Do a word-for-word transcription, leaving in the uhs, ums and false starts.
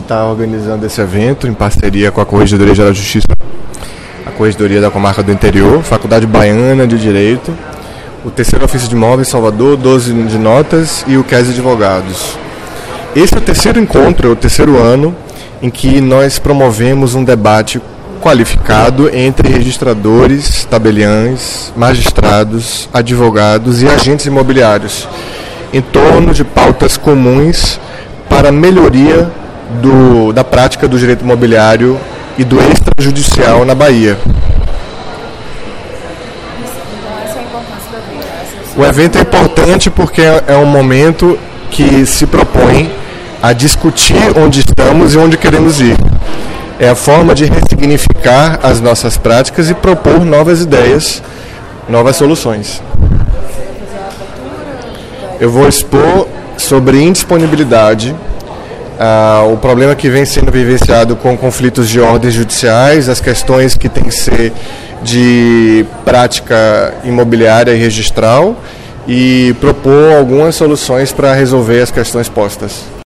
está organizando esse evento em parceria com a Corregedoria Geral de Justiça, a Corregedoria da Comarca do Interior, Faculdade Baiana de Direito, o Terceiro Ofício de Imóveis Salvador, doze de Notas e o C E S Advogados. Esse é o terceiro encontro, é o terceiro ano em que nós promovemos um debate qualificado entre registradores, tabeliães, magistrados, advogados e agentes imobiliários, em torno de pautas comuns para a melhoria do, da prática do direito imobiliário e do extrajudicial na Bahia. O evento é importante porque é um momento que se propõe a discutir onde estamos e onde queremos ir. É a forma de ressignificar as nossas práticas e propor novas ideias, novas soluções. Eu vou expor sobre indisponibilidade, ah, o problema que vem sendo vivenciado com conflitos de ordens judiciais, as questões que têm que ser de prática imobiliária e registral, e propor algumas soluções para resolver as questões postas.